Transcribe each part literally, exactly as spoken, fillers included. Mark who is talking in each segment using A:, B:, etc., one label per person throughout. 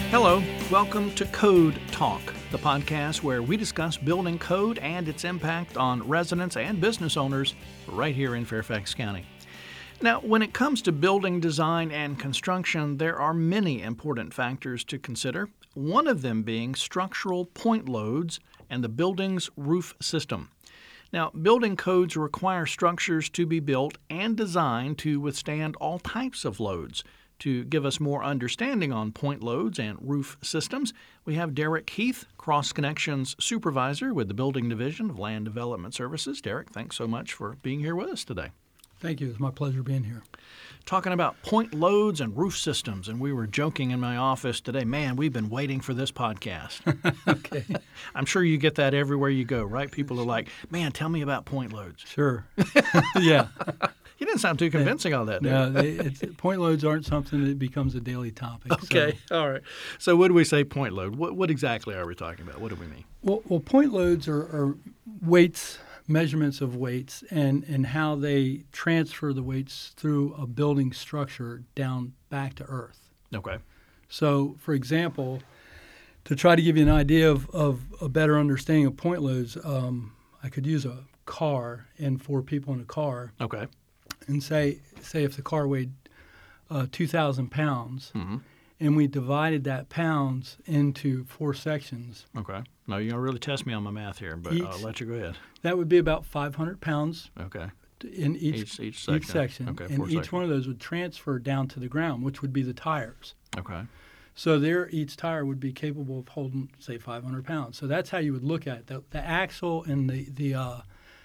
A: Hello, welcome to Code Talk, the podcast where we discuss building code and its impact on residents and business owners right here in Fairfax County. Now, when it comes to building design and construction, there are many important factors to consider, one of them being structural point loads and the building's roof system. Now, building codes require structures to be built and designed to withstand all types of loads. To give us more understanding on point loads and roof systems, we have Derek Heath, Cross Connections Supervisor with the Building Division of Land Development Services. Derek, thanks so much for being here with us today.
B: Thank you. It's my pleasure being here.
A: Talking about point loads and roof systems, and we were joking in my office today, man, we've been waiting for this podcast.
B: Okay.
A: I'm sure you get that everywhere you go, right? People are like, man, tell me about point loads.
B: Sure. Yeah.
A: You didn't sound too convincing on that, did
B: No,
A: you?
B: they, it's, point loads aren't something that becomes a daily topic.
A: Okay,
B: So.
A: all right. So what do we say point load? What, what exactly are we talking about? What do we mean?
B: Well, well point loads are, are weights, measurements of weights, and, and how they transfer the weights through a building structure down back to earth.
A: Okay.
B: So, for example, to try to give you an idea of, of a better understanding of point loads, um, I could use a car and four people in a car.
A: Okay.
B: And say, say if the car weighed uh, two thousand pounds,
A: Mm-hmm.
B: and we divided that pounds into four sections,
A: Okay. No, you're going to really test me on my math here, but
B: Each-
A: I'll let you go ahead.
B: that would be about five hundred pounds
A: Okay.
B: in each,
A: Each, each section.
B: each section.
A: Okay,
B: and
A: four
B: each
A: sections.
B: one of those would transfer down to the ground, which would be the tires.
A: Okay.
B: So there, each tire would be capable of holding, say, five hundred pounds. So that's how you would look at it. The, the axle and the, the uh,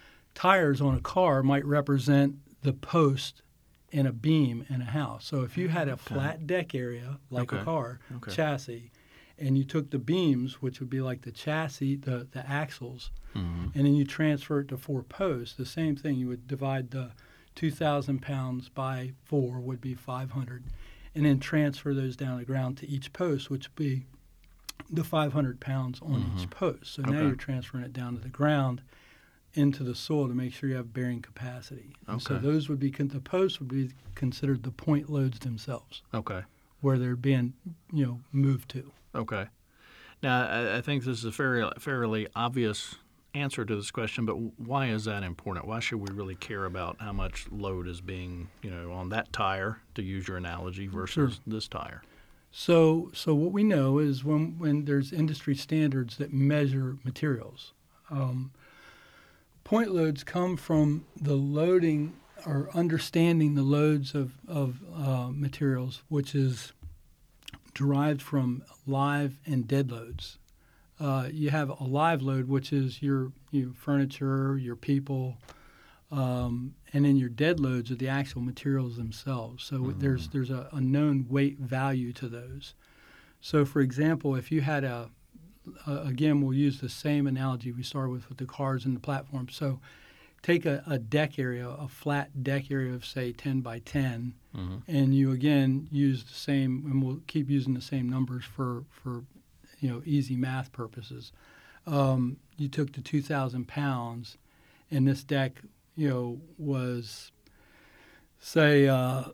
B: tires on a car might represent the post and a beam in a house. So if you had a
A: Okay.
B: flat deck area, like
A: Okay.
B: a car,
A: Okay.
B: chassis, and you took the beams, which would be like the chassis, the, the axles,
A: Mm-hmm.
B: and then you transfer it to four posts, the same thing. You would divide the two thousand pounds by four would be five hundred, and then transfer those down to the ground to each post, which would be the five hundred pounds on
A: Mhm.
B: each post. So now
A: Okay.
B: you're transferring it down to the ground into the soil to make sure you have bearing capacity. And so
A: Okay.
B: those would be, con- the posts would be considered the point loads themselves,
A: Okay.
B: where they're being, you know, moved to.
A: Okay. Now, I, I think this is a fairly, fairly obvious answer to this question, but why is that important? Why should we really care about how much load is being, you know, on that tire, to use your analogy, versus
B: Sure.
A: this tire?
B: So, so what we know is when, when there's industry standards that measure materials, um, point loads come from the loading or understanding the loads of, of uh, materials, which is derived from live and dead loads. Uh, you have a live load, which is your, your furniture, your people, um, and then your dead loads are the actual materials themselves. So
A: Mhm.
B: there's there's a, a known weight value to those. So, for example, if you had a, uh, again, we'll use the same analogy we started with with the cars and the platform. So take a, a deck area, a flat deck area of, say, ten by ten,
A: Mm-hmm.
B: and you, again, use the same, and we'll keep using the same numbers for, for you know, easy math purposes. Um, you took the two thousand pounds, and this deck, you know, was, say, uh,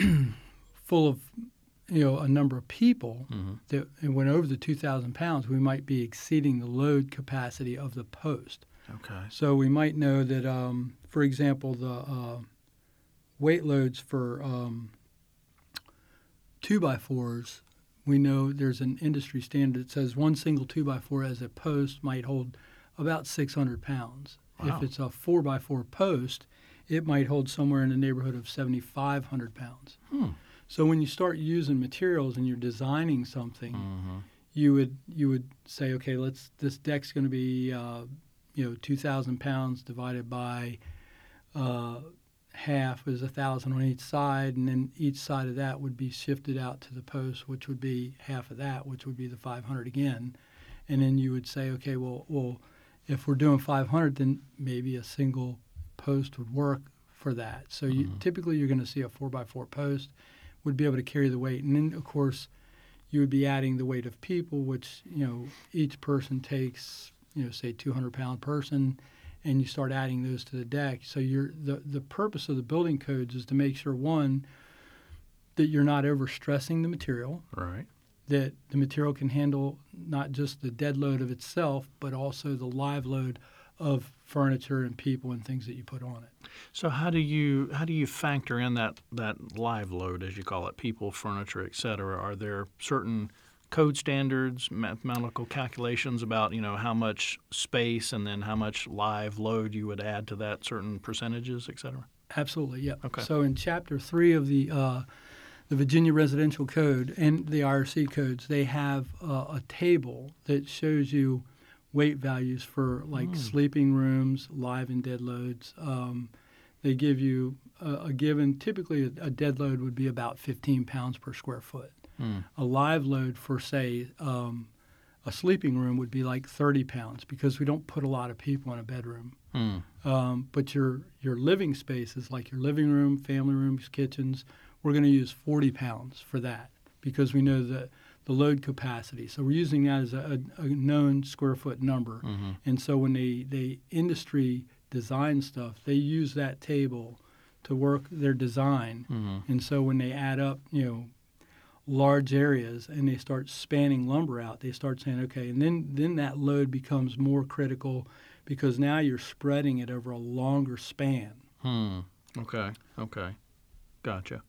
B: full of, you know, a number of people
A: Mm-hmm.
B: that and went over the two thousand pounds, we might be exceeding the load capacity of the post.
A: Okay.
B: So we might know that, um, for example, the uh, weight loads for um, two by fours, we know there's an industry standard that says one single two by four as a post might hold about six hundred pounds.
A: Wow.
B: If it's a four by four post, it might hold somewhere in the neighborhood of seventy-five hundred pounds.
A: Hmm.
B: So when you start using materials and you're designing something,
A: Mm-hmm.
B: you would you would say, okay, let's this deck's going to be uh, you know two thousand pounds divided by uh, half is a thousand on each side, and then each side of that would be shifted out to the post, which would be half of that, which would be the five hundred again, and then you would say, okay, well, well, if we're doing five hundred, then maybe a single post would work for that. So you,
A: Mhm.
B: typically you're going to see a four by four post would be able to carry the weight, and then of course you would be adding the weight of people, which, you know, each person takes, you know, say two hundred pound person, and you start adding those to the deck. So you're the, the purpose of the building codes is to make sure, one, that you're not overstressing the material,
A: Right.
B: that the material can handle not just the dead load of itself, but also the live load of furniture and people and things that you put on it.
A: So how do you how do you factor in that, that live load, as you call it, people, furniture, et cetera? Are there certain code standards, mathematical calculations about, you know, how much space and then how much live load you would add to that, certain percentages, et cetera?
B: Absolutely, yeah.
A: Okay.
B: So in Chapter three of the uh, the Virginia Residential Code and the I R C codes, they have uh, a table that shows you weight values for like mm. sleeping rooms, live and dead loads. Um, they give you a, a given, typically a, a dead load would be about fifteen pounds per square foot. Mm. A live load for, say, um, a sleeping room would be like thirty pounds because we don't put a lot of people in a bedroom. Mm. Um, but your your living spaces, like your living room, family rooms, kitchens, we're going to use forty pounds for that because we know that the load capacity. So we're using that as a, a known square foot number. Mm-hmm. And so when they, they industry design stuff, they use that table to work their design. Mm-hmm. And so when they add up, you know, large areas and they start spanning lumber out, they start saying, okay, and then, then that load becomes more critical because now you're spreading it over a longer span.
A: Hmm. Okay. Okay. Gotcha.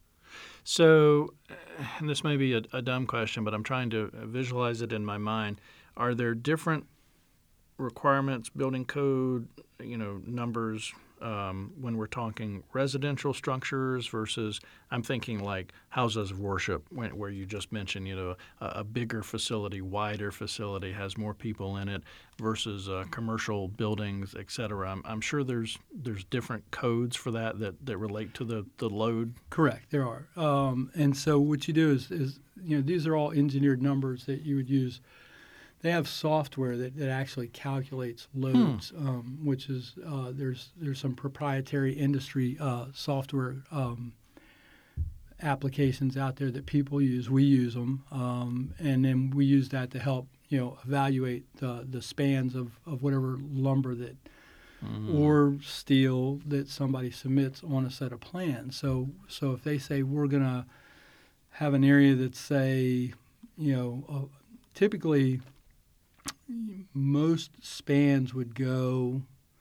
A: So, and this may be a, a dumb question, but I'm trying to visualize it in my mind. Are there different requirements, building code, you know, numbers um, when we're talking residential structures versus, I'm thinking like houses of worship, when, where you just mentioned, you know, a, a bigger facility, wider facility, has more people in it versus uh, commercial buildings, et cetera. I'm, I'm sure there's there's different codes for that that, that relate to the, the load.
B: Correct, there are. Um, and so what you do is, is, you know, these are all engineered numbers that you would use. They have software that, that actually calculates loads, hmm. um, which is uh, there's there's some proprietary industry uh, software um, applications out there that people use. We use them, um, and then we use that to help you know evaluate the the spans of, of whatever lumber that mm. or steel that somebody submits on a set of plans. So so if they say we're gonna have an area that's say you know uh, typically most spans would go.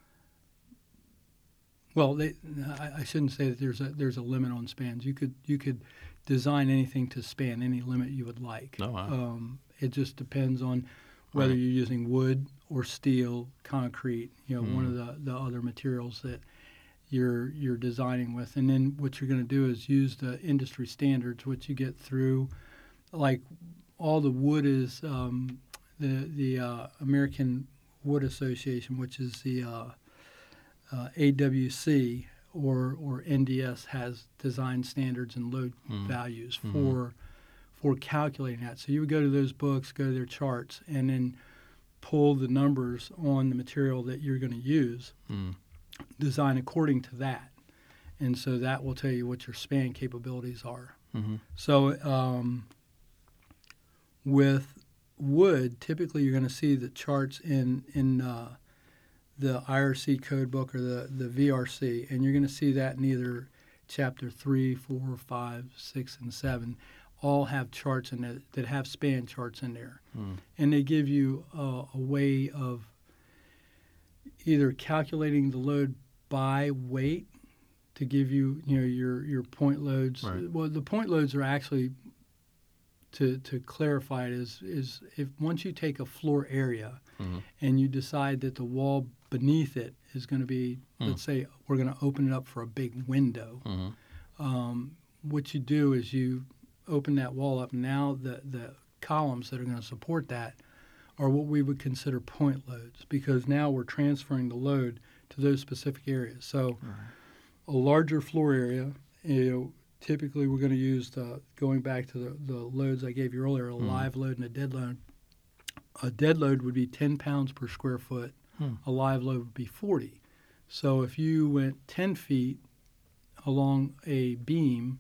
B: Well, they, I, I shouldn't say that there's a there's a limit on spans. You could you could design anything to span any limit you would like.
A: Oh, wow.
B: Um, it just depends on whether right. you're using wood or steel, concrete. You know, mm. one of the, the other materials that you're you're designing with, and then what you're going to do is use the industry standards, which you get through, like all the wood is. Um, The the uh, American Wood Association, which is the uh, uh, A W C or or N D S, has design standards and load mm. values mm-hmm. for for calculating that. So you would go to those books, go to their charts, and then pull the numbers on the material that you're going to use, mm. design according to that, and so that will tell you what your span capabilities are. Mm-hmm. So um, with wood, typically you're going to see the charts in in uh, the I R C code book or the, the V R C, and you're going to see that in either chapter three, four, five, six, and seven. All have charts in it that have span charts in there, hmm. and they give you uh, a way of either calculating the load by weight to give you you know your your point loads.
A: Right.
B: Well, the point loads are actually To, to clarify it is is if once you take a floor area mm-hmm. and you decide that the wall beneath it is going to be, mm. let's say we're going to open it up for a big window, mm-hmm. um, what you do is you open that wall up. Now the, the columns that are going to support that are what we would consider point loads because now we're transferring the load to those specific areas. So right. a larger floor area, you know, typically, we're going to use, the, going back to the, the loads I gave you earlier, a mm. live load and a dead load. A dead load would be ten pounds per square foot. Mm. A live load would be forty. So if you went ten feet along a beam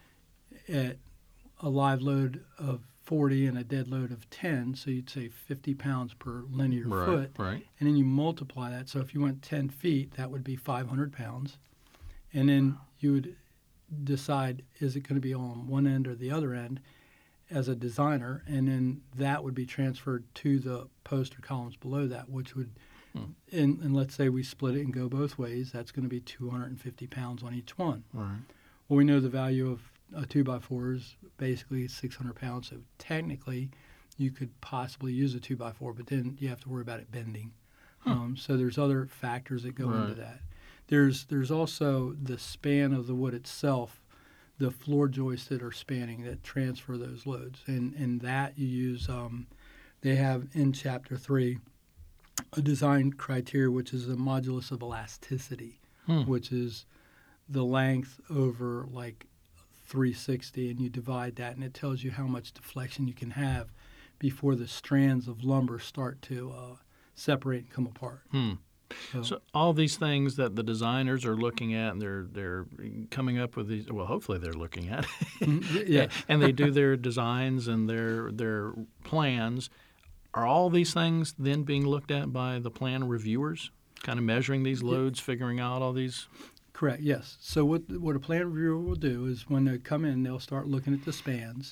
B: at a live load of forty and a dead load of ten, so you'd say fifty pounds per linear
A: right,
B: foot.
A: Right.
B: And then you multiply that. So if you went ten feet, that would be five hundred pounds. And then you would decide, is it going to be on one end or the other end? as a designer, and then that would be transferred to the post or columns below that, which would, hmm. and, and let's say we split it and go both ways, that's going to be two hundred fifty pounds on each one.
A: Right.
B: Well, we know the value of a two by four is basically six hundred pounds, so technically you could possibly use a two by four, but then you have to worry about it bending. Huh. Um, so there's other factors that go right. into that. There's there's also the span of the wood itself, the floor joists that are spanning that transfer those loads. And, and that you use, um, they have in Chapter three a design criteria, which is the modulus of elasticity, hmm. which is the length over like three sixty, and you divide that, and it tells you how much deflection you can have before the strands of lumber start to uh, separate and come apart.
A: Hmm.
B: So,
A: so all these things that the designers are looking at, and they're they're coming up with these. Well, hopefully they're looking at,
B: yeah,
A: and they do their designs and their their plans. Are all these things then being looked at by the plan reviewers, kind of measuring these loads, yeah. figuring out all these?
B: Correct. Yes. So what what a plan reviewer will do is when they come in, they'll start looking at the spans.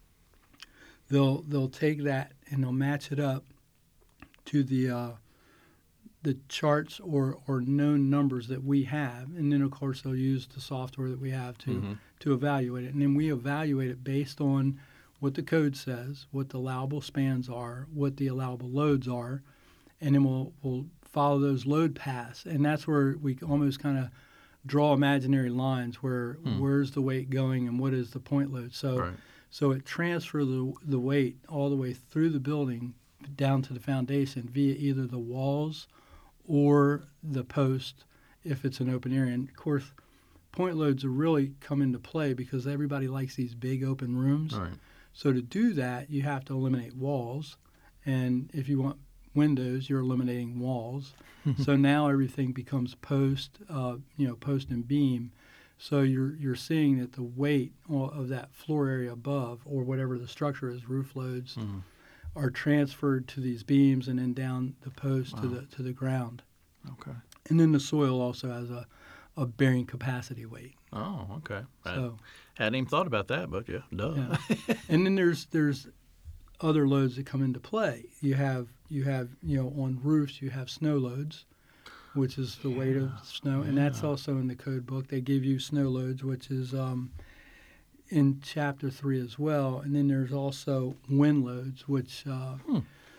B: They'll they'll take that and they'll match it up to the uh, the charts or, or known numbers that we have, and then of course they'll use the software that we have to mm-hmm. to evaluate it, and then we evaluate it based on what the code says, what the allowable spans are, what the allowable loads are, and then we'll we'll follow those load paths, and that's where we almost kind of draw imaginary lines where mm. where's the weight going and what is the point load. So.
A: Right.
B: So it transfers the, the weight all the way through the building down to the foundation via either the walls or the post if it's an open area. And, of course, point loads are really come into play because everybody likes these big open rooms.
A: Right.
B: So to do that, you have to eliminate walls. And if you want windows, you're eliminating walls. So now everything becomes post, uh, you know, post and beam. So you're you're seeing that the weight of that floor area above, or whatever the structure is, roof loads, mm-hmm. are transferred to these beams and then down the post wow. to the to the ground.
A: Okay.
B: And then the soil also has a, a bearing capacity weight.
A: Oh, okay.
B: So
A: I hadn't even thought about that, but yeah, duh.
B: Yeah. And then there's there's other loads that come into play. You have you have you know on roofs you have snow loads, which is the yeah. weight of snow, yeah. and that's also in the code book. They give you snow loads, which is um, in Chapter three as well. And then there's also wind loads, which uh, hmm.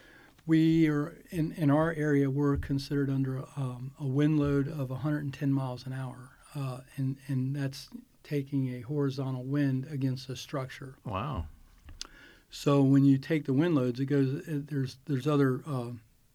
B: we are, in, in our area, we're considered under um, a wind load of one hundred ten miles an hour, uh, and, and that's taking a horizontal wind against a structure.
A: Wow.
B: So when you take the wind loads, it goes, it, there's, there's other uh,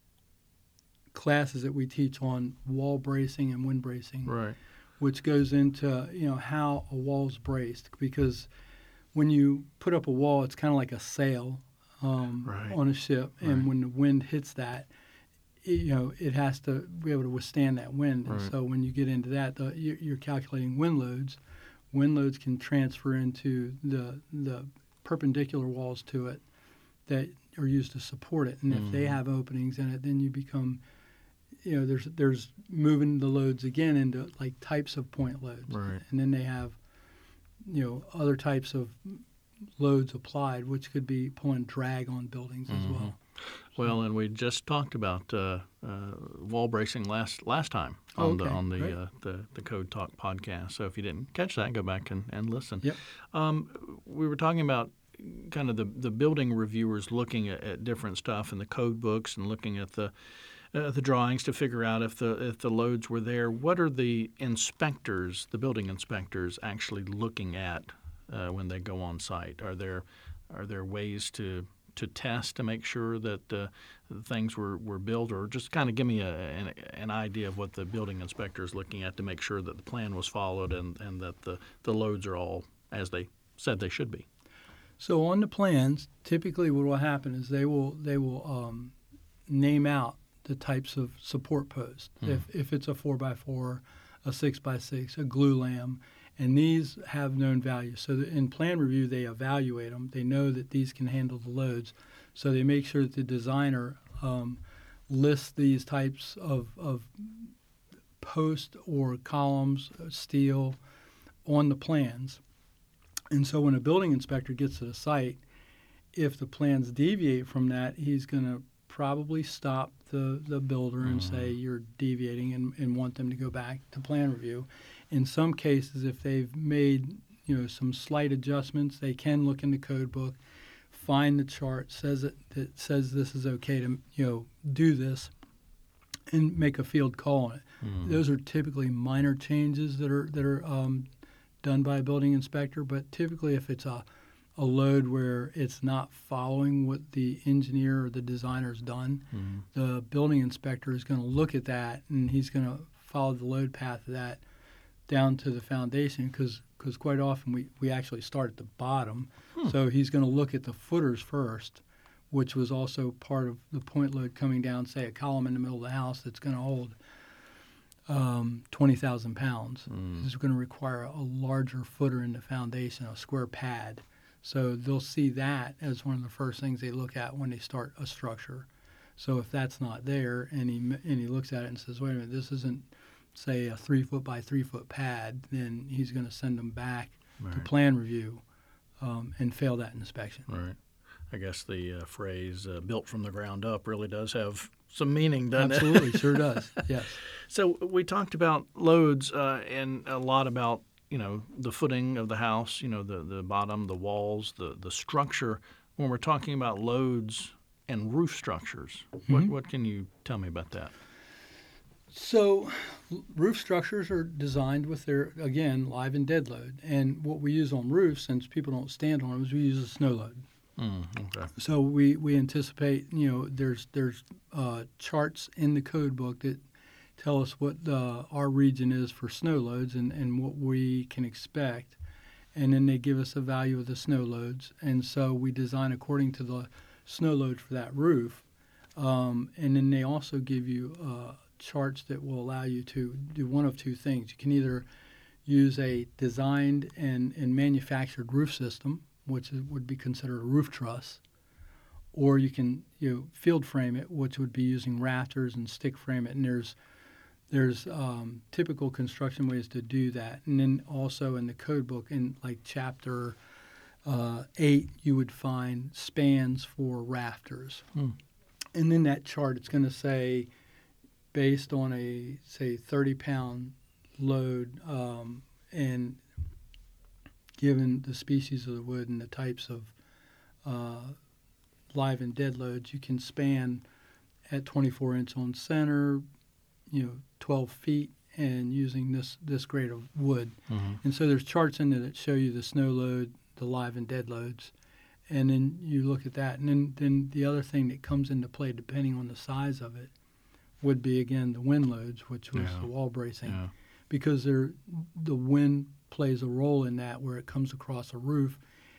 B: classes that we teach on wall bracing and wind bracing,
A: right,
B: which goes into you know how a wall's braced, because when you put up a wall, it's kind of like a sail um,
A: right.
B: on a ship, and
A: right.
B: when the wind hits that, it, you know it has to be able to withstand that wind.
A: Right.
B: And so when you get into that, the, you're calculating wind loads. Wind loads can transfer into the the perpendicular walls to it that are used to support it, and mm-hmm. if they have openings in it, then you become you know, there's there's moving the loads again into like types of point loads,
A: right.
B: and then they have, you know, other types of loads applied, which could be pulling drag on buildings mm-hmm. as well.
A: Well, and we just talked about uh, uh, wall bracing last last time on
B: okay,
A: the on the,
B: great.
A: uh, the the Code Talk podcast. So if you didn't catch that, go back and, and listen.
B: Yep.
A: Um, we were talking about kind of the the building reviewers looking at, at different stuff in the code books and looking at the Uh, the drawings to figure out if the if the loads were there. What are the inspectors, the building inspectors, actually looking at uh, when they go on site? Are there are there ways to to test to make sure that uh, things were, were built, or just kind of give me a, an, an idea of what the building inspector is looking at to make sure that the plan was followed and, and that the, the loads are all as they said they should be?
B: So on the plans, typically what will happen is they will they will um, name out the types of support posts. Hmm. If if it's a four by four, a six by six, a glue lam, and these have known values. So in plan review, they evaluate them. They know that these can handle the loads. So they make sure that the designer um, lists these types of, of post or columns, steel, on the plans. And so when a building inspector gets to the site, if the plans deviate from that, he's going to probably stop the, the builder and
A: Mm-hmm.
B: say you're deviating and, and want them to go back to plan review. In some cases, if they've made you know some slight adjustments, they can look in the code book, find the chart says it that says this is okay to you know do this, and make a field call on it.
A: Mm-hmm.
B: Those are typically minor changes that are that are um, done by a building inspector. But typically, if it's a a load where it's not following what the engineer or the designer's done,
A: Mm-hmm.
B: the building inspector is going to look at that and he's going to follow the load path of that down to the foundation because because quite often we, we actually start at the bottom.
A: Hmm.
B: So he's going to look at the footers first, which was also part of the point load coming down, say, a column in the middle of the house that's going to hold um, twenty thousand pounds.
A: Mm.
B: This is going to require a larger footer in the foundation, a square pad. So they'll see that as one of the first things they look at when they start a structure. So if that's not there and he and he looks at it and says, wait a minute, this isn't, say, a three foot by three foot pad, then he's going to send them back
A: Right.
B: to plan review um, and fail that inspection.
A: Right. I guess the uh, phrase uh, built from the ground up really does have some meaning, doesn't
B: Absolutely,
A: it?
B: sure does. Yes.
A: So we talked about loads uh, and a lot about, you know, the footing of the house, you know, the, the bottom, the walls, the, the structure. When we're talking about loads and roof structures,
B: Mm-hmm.
A: what, what can you tell me about that?
B: So roof structures are designed with their, again, live and dead load. And what we use on roofs, since people don't stand on them, is we use a snow load.
A: Mm, okay.
B: So we, we anticipate, you know, there's there's uh, charts in the code book that tell us what the, our region is for snow loads and, and what we can expect. And then they give us a value of the snow loads. And so we design according to the snow load for that roof. Um, and then they also give you uh, charts that will allow you to do one of two things. You can either use a designed and, and manufactured roof system, which is, would be considered a roof truss, or you can you know, field frame it, which would be using rafters and stick frame it. And there's there's um, typical construction ways to do that. And then also in the code book, in like chapter uh, eight, you would find spans for rafters.
A: Hmm.
B: And in that chart, it's going to say, based on a, say, thirty-pound load, um, and given the species of the wood and the types of uh, live and dead loads, you can span at twenty-four inch on center, you know, twelve feet, and using this, this grade of wood.
A: Mm-hmm.
B: And so there's charts in there that show you the snow load, the live and dead loads, and then you look at that. And then, then the other thing that comes into play, depending on the size of it, would be, again, the wind loads, which was
A: Yeah.
B: the wall bracing.
A: Yeah.
B: Because there, the wind plays a role in that where it comes across a roof,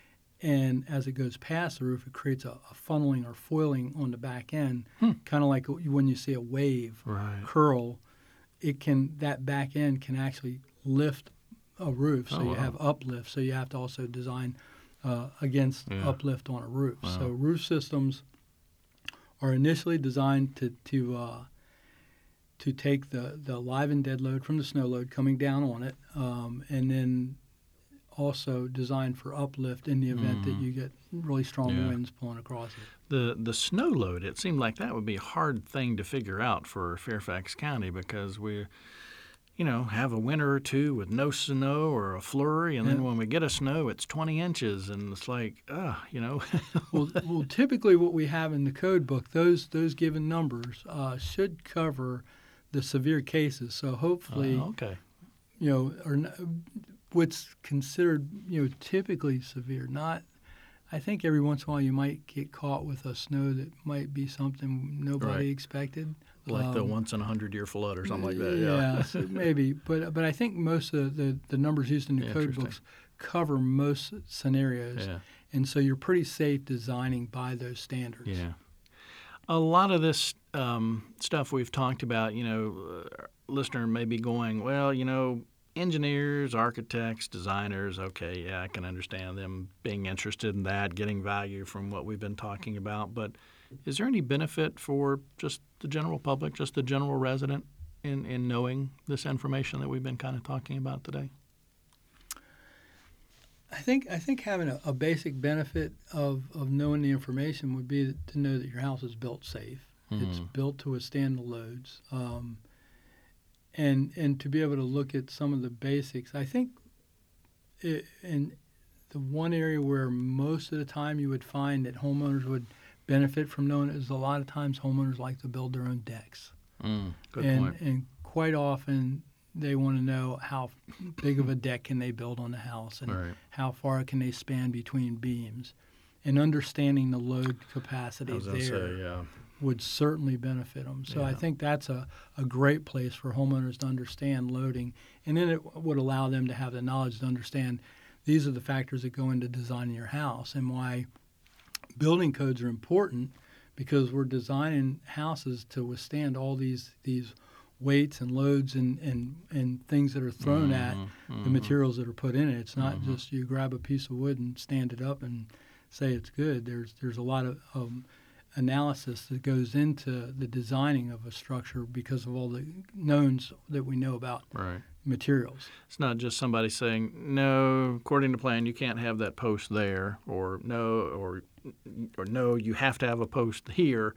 B: and as it goes past the roof, it creates a, a funneling or foiling on the back end,
A: Hmm.
B: kind of like when you see a wave
A: Right.
B: curl. It can that back end can actually lift a roof, so
A: Oh,
B: you
A: wow.
B: have uplift. So you have to also design uh, against
A: Yeah.
B: uplift on a roof.
A: Wow.
B: So roof systems are initially designed to to uh, to take the, the live and dead load from the snow load coming down on it, um, and then also designed for uplift in the event that
A: Mhm.
B: you get really strong
A: Yeah.
B: winds pulling across it.
A: The the snow load, it seemed like that would be a hard thing to figure out for Fairfax County because we, you know, have a winter or two with no snow or a flurry, and then
B: Yeah.
A: when we get a snow, it's twenty inches, and it's like, ah, you know.
B: well, well, typically what we have in the code book, those those given numbers uh, should cover the severe cases. So hopefully,
A: Uh, okay.
B: you know, or n- what's considered, you know, typically severe. Not, I think every once in a while you might get caught with a snow that might be something nobody
A: Right.
B: expected.
A: Like the
B: Um,
A: once in a hundred year flood or something like that.
B: Yeah,
A: Yeah.
B: so maybe, but but I think most of the, the numbers used in the code
A: Interesting.
B: books cover most scenarios,
A: Yeah.
B: and so you're pretty safe designing by those standards.
A: Yeah. A lot of this um, stuff we've talked about, you know, uh, listener may be going, well, you know, engineers, architects, designers, okay, yeah, I can understand them being interested in that, getting value from what we've been talking about. But is there any benefit for just the general public, just the general resident, in, in knowing this information that we've been kind of talking about today?
B: I think I think having a, a basic benefit of, of knowing the information would be to know that your house is built safe. Mm-hmm. It's built to withstand the loads, um, and and to be able to look at some of the basics. I think, it, in the one area where most of the time you would find that homeowners would benefit from knowing it is a lot of times homeowners like to build their own decks.
A: Mm, good
B: and,
A: point.
B: And quite often they want to know how big of a deck can they build on the house and
A: right.
B: how far can they span between beams. And understanding the load capacity there
A: say, yeah.
B: would certainly benefit them. So
A: yeah.
B: I think that's a, a great place for homeowners to understand loading. And then it would allow them to have the knowledge to understand these are the factors that go into designing your house and why building codes are important, because we're designing houses to withstand all these these weights and loads and, and, and things that are thrown
A: mm-hmm,
B: at
A: mm-hmm.
B: the materials that are put in it. It's not
A: mm-hmm.
B: just you grab a piece of wood and stand it up and say it's good. There's there's a lot of um, analysis that goes into the designing of a structure because of all the knowns that we know about
A: right.
B: materials.
A: It's not just somebody saying, no, according to plan, you can't have that post there, or no, or or no, you have to have a post here.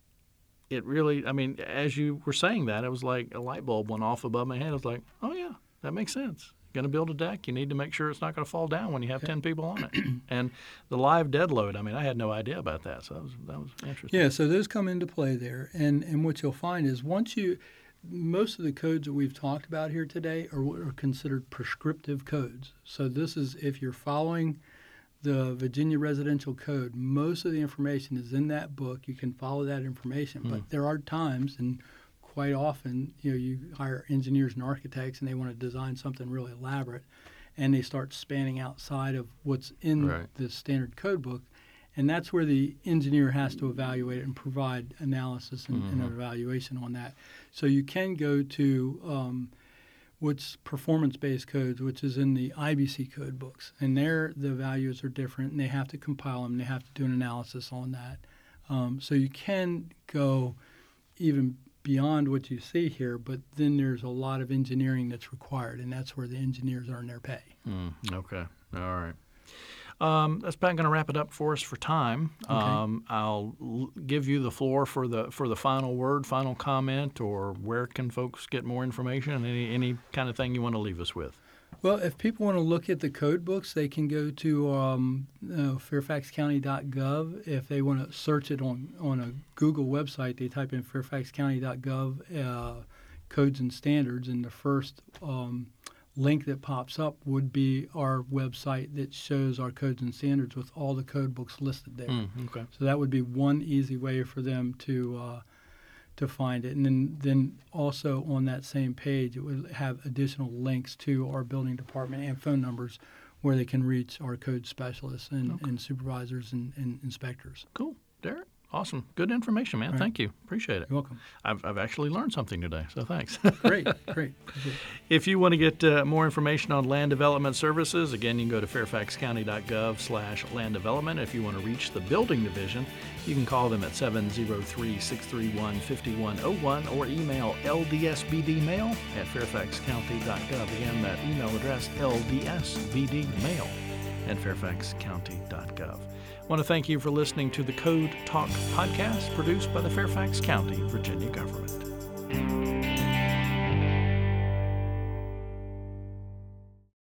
A: It really, I mean, as you were saying that, it was like a light bulb went off above my head. I was like, oh, yeah, that makes sense. You're going to build a deck, you need to make sure it's not going to fall down when you have ten people on it. And the live dead load, I mean, I had no idea about that, so that was, that was interesting.
B: Yeah, so those come into play there. And, and what you'll find is once you – most of the codes that we've talked about here today are what are considered prescriptive codes. So this is if you're following the Virginia Residential Code, most of the information is in that book. You can follow that information. Mm. But there are times, and quite often, you know, you hire engineers and architects and they want to design something really elaborate, and they start spanning outside of what's in
A: right.
B: the standard code book. And that's where the engineer has to evaluate it and provide analysis and, mm-hmm. and an evaluation on that. So you can go to um, what's performance-based codes, which is in the I B C code books. And there the values are different, and they have to compile them. They have to do an analysis on that. Um, so you can go even beyond what you see here, but then there's a lot of engineering that's required, and that's where the engineers earn their pay.
A: Mm, okay. All right. Um, that's about going to wrap it up for us for time.
B: Okay.
A: Um, I'll l- give you the floor for the for the final word, final comment, or where can folks get more information and any, any kind of thing you want to leave us with.
B: Well, if people want to look at the code books, they can go to um, uh, fairfax county dot gov. If they want to search it on, on a Google website, they type in fairfax county dot gov uh, codes and standards, and the first um, link that pops up would be our website that shows our codes and standards with all the code books listed there.
A: Mm, okay.
B: So that would be one easy way for them to uh, to find it. And then, then also on that same page, it would have additional links to our building department and phone numbers where they can reach our code specialists and, okay. and supervisors and, and inspectors.
A: Cool. Derek? Awesome. Good information, man.
B: Right.
A: Thank you. Appreciate it.
B: You're welcome.
A: I've, I've actually learned something today, so thanks.
B: Great, great.
A: If you want to get uh, more information on land development services, again, you can go to fairfax county dot gov slash land development. If you want to reach the building division, you can call them at seven oh three, six three one, five one oh one or email l d s b d mail at fairfax county dot gov. Again, that email address, l d s b d mail at fairfax county dot gov. I want to thank you for listening to the Code Talk podcast produced by the Fairfax County, Virginia government.